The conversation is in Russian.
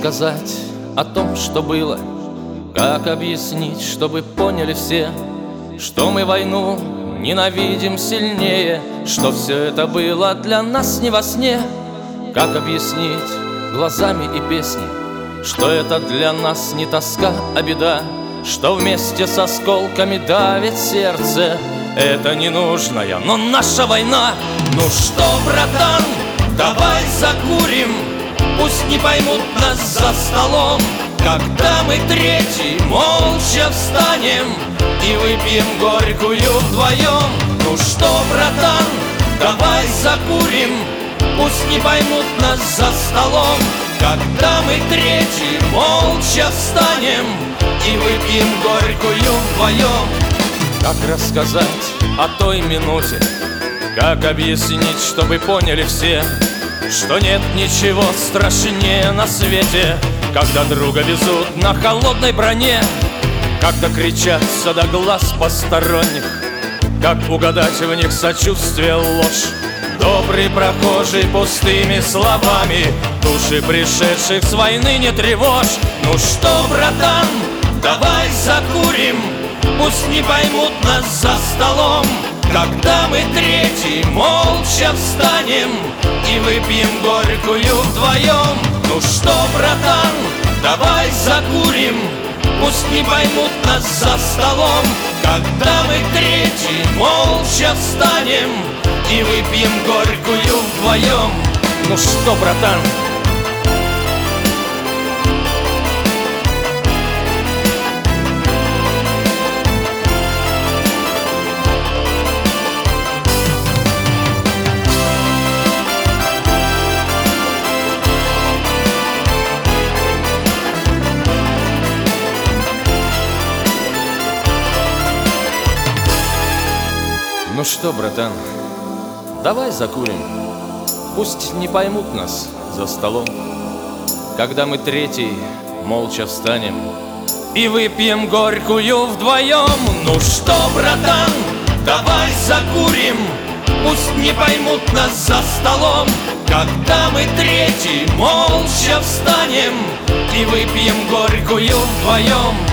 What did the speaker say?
рассказать о том, что было? Как объяснить, чтобы поняли все, что мы войну ненавидим сильнее, что все это было для нас не во сне? Как объяснить глазами и песней, что это для нас не тоска, а беда, что вместе с осколками давит сердце это ненужная, но наша война? Ну что, братан, давай закурим, пусть не поймут нас за столом, когда мы третий молча встанем и выпьем горькую вдвоем. Ну что, братан, давай закурим, пусть не поймут нас за столом, когда мы третий молча встанем и выпьем горькую вдвоем. Как рассказать о той минуте, как объяснить, чтобы поняли все, что нет ничего страшнее на свете, когда друга везут на холодной броне, когда кричатся до глаз посторонних, как угадать в них сочувствие, ложь. Добрый прохожий пустыми словами души пришедших с войны не тревожь. Ну что, братан, давай закурим, пусть не поймут нас за столом, когда мы третий молча встанем и выпьем горькую вдвоем. Ну что, братан, давай закурим, пусть не поймут нас за столом, когда мы третий молча встанем и выпьем горькую вдвоем. Ну что, братан? Ну что, братан, давай закурим, пусть не поймут нас за столом, когда мы третий молча встанем и выпьем горькую вдвоем. Ну что, братан, давай закурим, пусть не поймут нас за столом, когда мы третий молча встанем и выпьем горькую вдвоем.